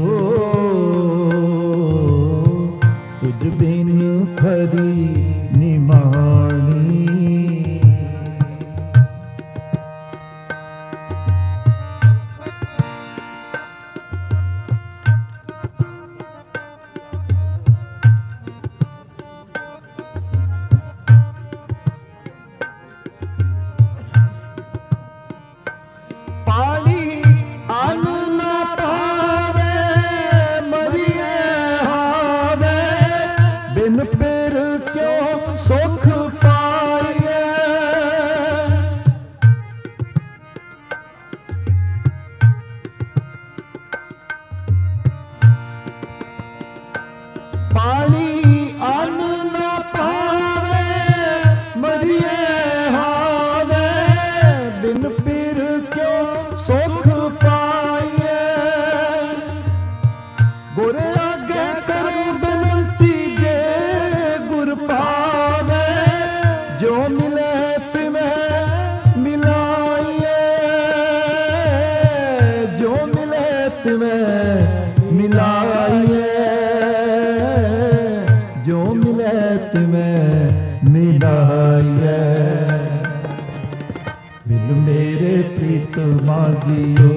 ਤੁਝ ਬਿਨ ਖਰੀ ਨਿਮਾਣੀ ਪਾਣੀ ਅੰਨ ਨਾ ਪਾਵੇ ਮਰੀਏ ਹਾਵੇ ਬਿਨ ਫਿਰ ਕਿਉ ਸੁਖ ਪਾਈਏ ਪਾਣੀ ਅੰਨ ਨਾ ਪਾਵੇ ਮਰੀਏ ਹਾਵੇ ਬਿਨ ਫਿਰ ਕਿਉ ਸੁਖ ਪਾਈਏ ਗੁਰ ਆਗੇ ਕਰੇ ਬੇਨੰਤੀ ਜੇ ਗੁਰ ਪਾਵੇ ਜੋ ਮਿਲੇ ਤਿਵੇਂ ਮਿਲਾਈਏ ਜੋ ਮਿਲੇ ਤਿਵੇਂ ਮਿਲਾਈਏ ਜੋ ਮਿਲੇ ਤਿਵੇਂ ਮਿਲਾਈਏ ਮਿਲ ਮੇਰੇ ਪ੍ਰੀਤਮਾ ਜੀਓ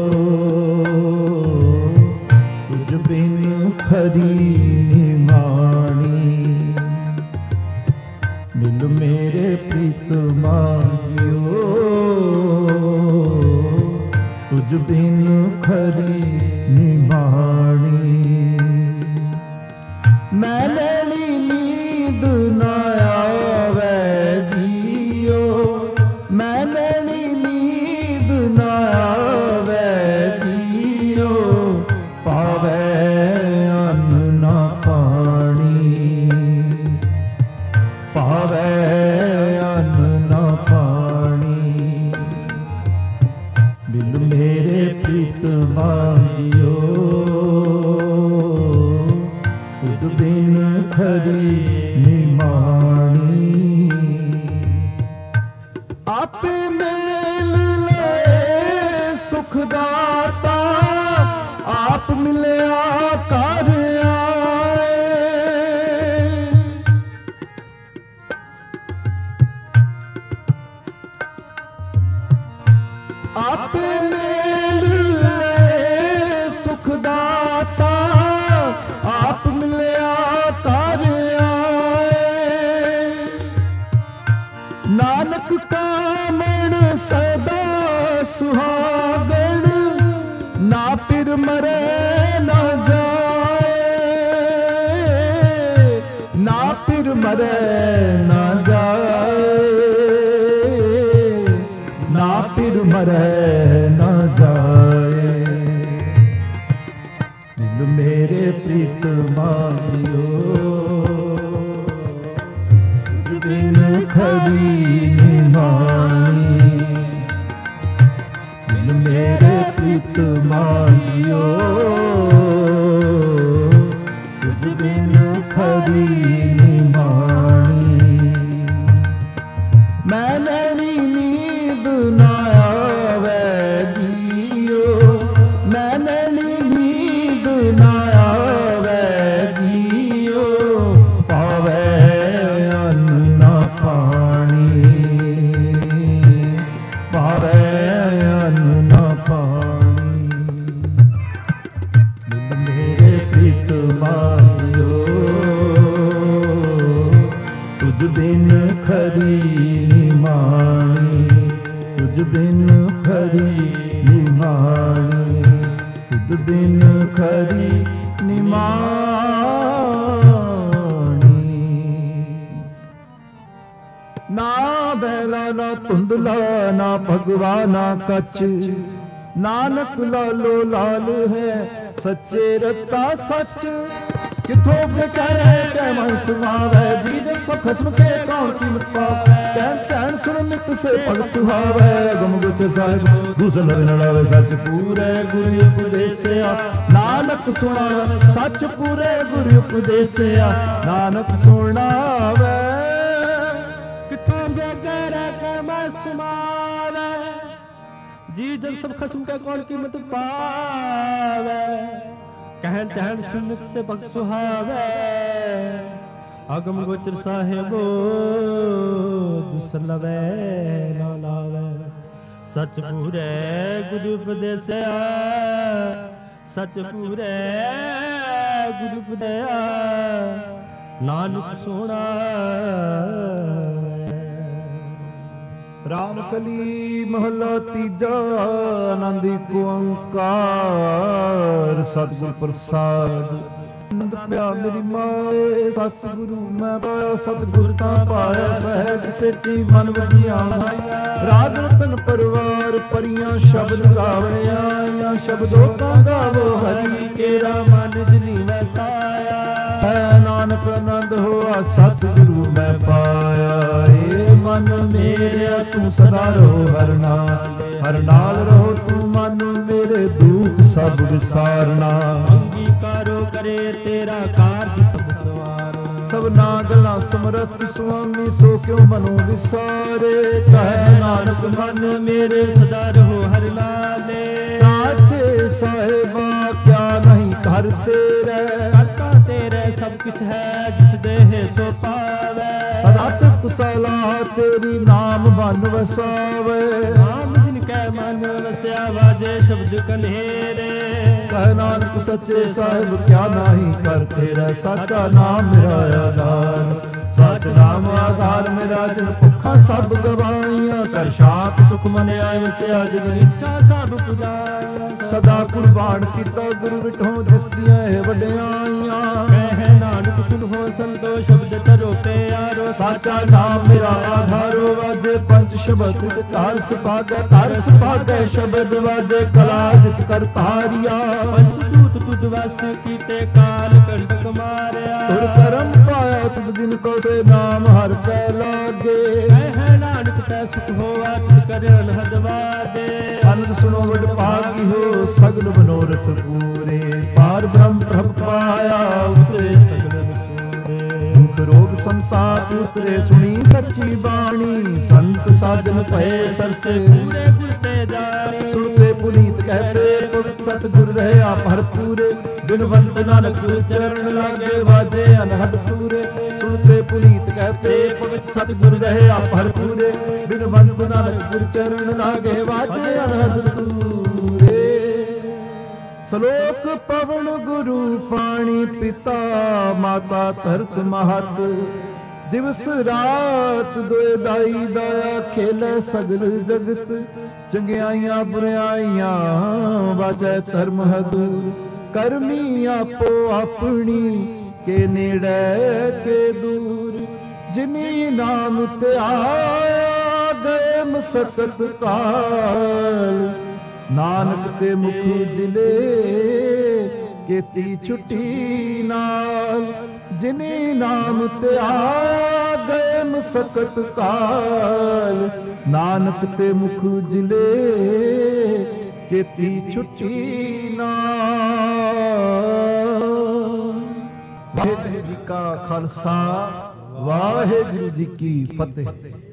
ਤੁਝ ਬਿਨ ਖਰੀ ਨਿਮਾਣੀ ਮਿਲ ਮੇਰੇ ਪ੍ਰੀਤਮਾ ਜੀਓ ਤੁਝ ਬਿਨ ਖਰੀ ਨਿਮਾਣੀ ਮੈਂ ਲੈਣੀ ਨੀਂਦ ਨਾ ਆਵੇ ਜੀਓ ਮੈਂ ਲੈਣੀ ਨੀਂਦ ਨਾ ਆਵੇ ਜੀਓ ਪਾਵੇ ਅੰਨ ਮਿਲ ਮੇਰੇ ਪ੍ਰੀਤਮਾ ਜੀਓ, ਤੁਧ ਬਿਨ ਖਰੀ ਨਿਮਾਣੀ। ਆਪੇ ਮਿਲ ਲੈ ਸੁਖ ਦਾਤਾ, ਆਪ ਮਿਲਿਆ ਕਰ ਆਏ। ਆਪੇ ਮਿਲ ਲੈ ਸੁਖ ਦਾਤਾ, ਆਪ ਮਿਲਿਆ ਕਰ ਆਏ। ਨਾਨਕ ਕਾਮਣ ਸਦਾ ਸੁਹਾਗਣ, ਨਾ ਪਿਰ ਮਰੇ ਨਾ ਜਾਏ। ਨਾ ਪਿਰ ਮਰੇ ਨਾ ਜਾਏ, ਨਾ ਪਿਰ ਮਰੇ ਨਾ ਜਾਏ। ਮਿਲ ਮੇਰੇ ਪ੍ਰੀਤਮਾ ਜੀਓ, ਤੁਧ ਬਿਨ ਖਰੀ ਨਿਮਾਣੀ। ਮਿਲ ਮੇਰੇ ਪ੍ਰੀਤਮਾ ਜੀਓ, ਤੁਧ ਬਿਨ ਖਰੀ ਨਿਮਾਣੀ। ਮੈਂ ਲੈਣੀ ਨੀਂਦ ਨਾ ਆਵੇ ਜੀਓ, ਮੈਂ ਲੈਣੀ ਨੀਂਦ ਨਾ ਆਵੇ ਜੀਓ। ਪਾਵੇ ਅੰਨ ਨਾ ਪਾਣੀ, ਪਾਵੇ ਅੰਨ ਨਾ ਪਾਣੀ। ਮਿਲ ਮੇਰੇ ਪ੍ਰੀਤਮਾ ਜੀਓ, ਤੁਧ ਬਿਨ ਖਰੀ ਨਿਮਾਣੀ। ਤੁਝ ਬਿਨ ਖਰੀ ਨਿਮਾਣੀ, ਤੁਧ ਬਿਨ ਖਰੀ ਨਿਮਾਣੀ। ਨਾ ਬੈਲਾ ਨਾ ਧੁੰਦਲਾ, ਨਾ ਭਗਵਾ ਨਾ ਕੱਚ। ਨਾਨਕ ਲਾਲੋ ਲਾਲ ਹੈ, ਸੱਚੇ ਰਤਾ ਸੱਚ। ਕਿਥੋਂ ਬਕਰੇ ਕੈ ਮਨ ਸੁਨਾਵੇ, ਜੀ ਜਨ ਸਭ ਖਸਮ ਕੇ ਕੌਣ ਕੀਮਤ ਪਾਵੇ। ਕਹਿਣ ਕਹਿਣ ਸੁਣ ਨਿਤ ਸੇ ਭਗਤ ਸੁਹਾਵੇ, ਅਗਮ ਗੋਚਰ ਸਾਹਿਬ ਦੂਸਰ ਨਵਿ ਨੜਾਵੇ। ਸੱਚ ਪੂਰੇ ਗੁਰੂ ਉਪਦੇਸਿਆ, ਨਾਨਕ ਸੁਣਾਵੇ। ਸੱਚ ਪੂਰੇ ਗੁਰੂ ਉਪਦੇਸਿਆ, ਨਾਨਕ ਸੁਣਾਵੇ। ਕਿਥੋਂ ਬਕਰੇ ਕੈ ਮਨ ਸੁਨਾਵੇ, ਜੀ ਜਨ ਸਭ ਖਸਮ ਕੇ ਕੌਣ ਕੀਮਤ ਪਾਵੇ। ਕਹਿਣ ਕਹਿਣ ਸੁਨਤ ਸੇ ਭਗਤ ਸੁਹਾਵੇ, ਅਗਮ ਗੋਚਰ ਸਾਹਿਬੋ ਦੁਸਰ ਲਵੇ ਨਾ ਲਾਵੇ। ਸਚ ਪੂਰੇ ਗੁਰੂ ਉਪਦੇਸਿਆ, ਸਚ ਪੂਰੇ ਗੁਰੂ ਉਪਦੇਸਿਆ, ਨਾਨਕ ਸੋਹਣਾ। ਰਾਮ ਕਲੀ ਮਹਲਾ ਤੀਜਾ, ਆਨੰਦ ਏਕ ਓੰਕਾਰ। ਸਤਿਗੁਰ ਪ੍ਰਸਾਦ ਆਨੰਦ ਪਿਆ ਮੇਰੀ ਮਾਏ। ਸਤਿਗੁਰੂ ਮੈਂ ਪਾਇਆ, ਸਤਿਗੁਰ ਤਾਂ ਪਾਇਆ। ਸਹਿਜ ਸੇਤੀ ਮਨ ਵਧੀਆਂ, ਰਾਜ ਰਤਨ ਪਰਿਵਾਰ ਪਰੀਆਂ। ਸ਼ਬਦ ਗਾਵਣਿਆ ਆਈਆਂ, ਸ਼ਬਦੋ ਤਾਂ ਗਾਵੋ ਹਰੀ। ਕੇਰਾ ਮਨ ਜਿਨੀ ਵਸਾਇਆ, ਹੈ ਨਾਨਕ ਆਨੰਦ ਹੋਆ। ਸਤਿਗੁਰੂ ਮੈਂ ਪਾਇਆ। ਏ ਮਨ ਮੇਰਿਆ ਤੂੰ ਸਦਾ ਰਹੋ ਹਰ ਨਾਲ, ਹਰ ਨਾਲ ਰਹੋ ਤੂੰ ਮਨ ਮੇਰੇ। ਦੁਖ ਸਭ ਵਿਸਾਰਨਾ, ਅੰਗੀਕਾਰੋ ਕਰੇ ਤੇਰਾ ਕਾਰਜ ਸਭ ਸਵਾਰ। ਸਭਨਾ ਗੱਲਾਂ ਸਮਰੱਥ ਸੁਆਮੀ, ਸੋ ਕਿਉ ਮਨੋ ਵਿਸਾਰੇ। ਕਹਿ ਨਾਨਕ ਮਨ ਮੇਰੇ ਸਦਾ ਰਹੋ ਹਰਿ ਲਾਲੇ। ਸਾਚੇ ਸਾਹਿਬਾ ਕਿਆ ਨਹੀਂ ਘਰ ਤੇਰੇ। ਕਰਤਾ ਤੇਰੇ ਸਭ ਕੁਛ ਹੈ, ਜਿਸ ਦੇਹ ਸੋ ਪਾਵੇ। ਸਦਾ ਸਿਫਤ ਸਲਾਹ ਤੇਰੀ, ਨਾਮ ਮਨ ਵਸਾਵੇ। ਨਾਮ ਜਿਨ ਕੈ ਮਨ ਵਸਿਆ, ਵਾਜੇ ਸ਼ਬਦ ਕਨੇਰੇ। ਕਹਿ ਨਾਨਕ ਸੱਚੇ ਸਾਹਿਬ ਕਿਆ ਨਾਹੀ ਕਰ ਤੇਰਾ। ਸਾਚਾ ਨਾਮ ਮੇਰਾ ਆਧਾਰ, ਸਚ ਨਾਮ ਆਧਾਰ ਮੇਰਾ। ਜਿਨ ਭੁੱਖਾਂ ਸਭ ਗਵਾਈਆਂ, ਕਰ ਸ਼ਾਂਤ ਸੁਖ ਮਨ ਆਏ ਵਸਿਆ। ਜਿਨ ਇੱਛਾ ਸਭ ਪੁਜਾਇਆ, ਸਦਾ ਕੁਰਬਾਨ ਕੀਤਾ ਗੁਰੂ ਵਿਟੋ। ਜਿਸ ਦੀਆਂ ਇਹ ਵਡਿਆਈਆਂ, ਕਹਿ ਨਾਨਕ ਸੁਣੋ ਸੰਤੋ ਸ਼ਬਦ ਤਰੋ ਪਿਆਰੋ। ਸਾਚਾ ਨਾਮ ਮੇਰਾ ਆਧਾਰੋ। ਵਾਜੇ ਪੰਜ ਸ਼ਬਦ ਘਰ ਸੁਭਾਗੈ, ਘਰ ਸੁਭਾਗੈ ਸ਼ਬਦ ਵਾਜੇ। ਕਲਾ ਜਿਤ ਕਰ ਤਾਰਿਆ, ਪੰਜ ਦੂਤ ਤੁਧ ਵਸ ਕੀਤੇ। ਕਾਲ ਕੰਟਕ ਮਾਰਿਆ, ਤੁਰ ਕਰਮ ਪਾਇਆ। ਤੁਧ ਦਿਨ ਕੋ ਸੇ ਨਾਮ ਹਰ ਕੈ ਲਾਗੇ। ਕਹਿ ਨਾਨਕ ਤੈ ਸੁਖ ਹੋਆ, ਤੁਧ ਕਰਿ ਅਨਹਦ ਵਾਦੇ। ਅਨੰਦ ਸੁਣੋ ਵਡ ਭਾਗਿਓ ਸਗਲ ਮਨੋਰਥ ਪੂਰੇ ਪਾਰ ਬ੍ਰਹਮ ਪ੍ਰਭ ਪਾਇਆ ਉਤਰੇ ਸਗਲ ਵਿਸੂਰੇ ਦੁਖ ਰੋਗ ਸੰਸਾਰ ਉਤਰੇ ਸੁਣੀ ਸੱਚੀ ਬਾਣੀ ਸੰਤ ਸਾਜਨ ਭਏ ਸਰਸੇ ਪੂਰੇ ਗੁਰ ਤੇ ਜਾਣੇ ਸੁਣਤੇ ਪੁਨੀਤ ਕਹਤੇ ਪਵਿੱਤ ਸਤਿਗੁਰ ਰਹਿਆ ਭਰਪੂਰੇ ਬਿਨਵੰਤ ਨਾਨਕ ਗੁਰ ਚਰਨ ਲਾਗੇ ਵਾਜੇ ਅਨਹਦ ਪੂਰੇ ਸੁਣਤੇ ਪੁਨੀਤ ਕਹਤੇ ਪਵਿੱਤ ਸਤਿਗੁਰ ਰਹਿਆ ਭਰਪੂਰੇ ਬਿਨਵੰਤ ਨਾਨਕ ਗੁਰ ਚਰਨ ਲਾਗੇ ਵਾਜੇ ਅਨਹਦ ਪੂਰੇ ਸ਼ਲੋਕ ਪਵਨ ਗੁਰੂ ਪਾਣੀ ਪਿਤਾ ਮਾਤਾ ਧਰਤ ਮਹਤ ਦਿਵਸ ਰਾਤ ਦੋਇ ਦਾਈ ਦਾਇਆ ਖੇਲੇ ਸਗਲ ਜਗਤ ਚੰਗਿਆਈਆਂ ਬੁਰਾਈਆਂ ਵਾਜੈ ਧਰਮ ਹਦੂਰ ਕਰਮੀ ਆਪੋ ਆਪਣੀ ਕੇ ਨੇੜੇ ਕੇ ਦੂਰ ਜਿਨੀ ਨਾਮ ਤੇ ਆਇਆ ਗਏ ਮਸਕਤ ਕਾਲ ਨਾਨਕ ਤੇ ਮੁਖ ਜਿਲੇ ਕੀਤੀ ਛੁੱਟੀ ਨਾਲ ਜਿਨੀ ਨਾਮ ਤੇ ਆ ਗਏ ਮਸਕਤ ਕਾਲ ਨਾਨਕ ਤੇ ਮੁਖ ਜਿਲੇ ਕੀਤੀ ਛੁੱਟੀ ਨਾਲ। ਵਾਹਿਗੁਰੂ ਜੀ ਕਾ ਖਾਲਸਾ ਵਾਹਿਗੁਰੂ ਜੀ ਕੀ ਫਤਿਹ।